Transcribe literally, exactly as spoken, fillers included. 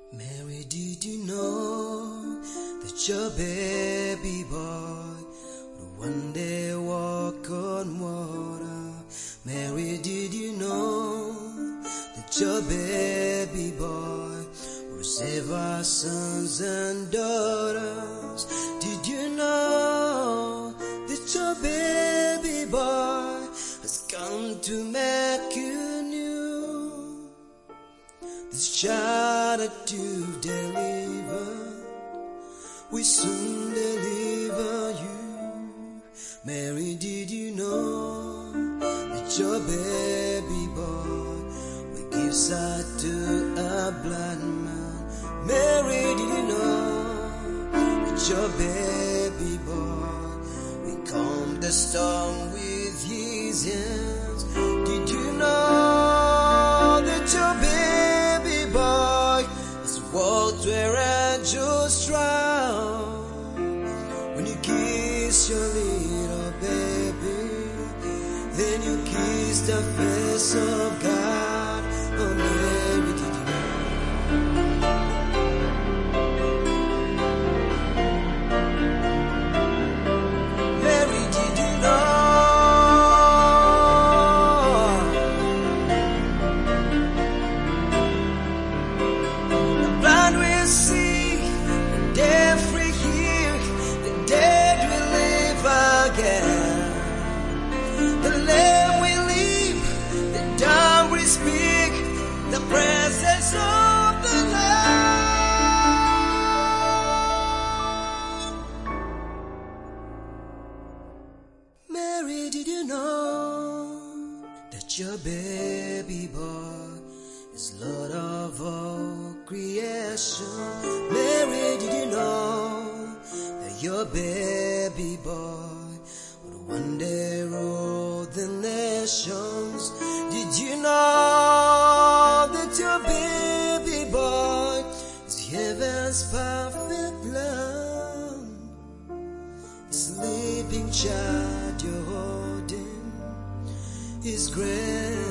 Mary, did you know that your baby boy would one day walk on water? Mary, did you know that your baby boy will save our sons and daughters? Did you know that your baby boy has come to make you new? This child that you've delivered will soon deliver you. Mary, did you know that your baby boy will give sight to a blind man? Mary, did you know that your baby boy will calm the storm with his hands? Did you know that your baby boy has walked where angels drown? When you kiss your little baby, then you kiss the face of God. Oh, Mary, did you know? Mary, did you know? The blind will see, the deaf will hear, the dead will live again. The lame will live, the dumb will speak, the presence of the Lord. Mary, did you know that your baby boy is Lord of all creation? Mary, did you know that your baby boy would one day rule the nations? Did you know that your baby boy is heaven's perfect lamb? The sleeping child you're holding is great.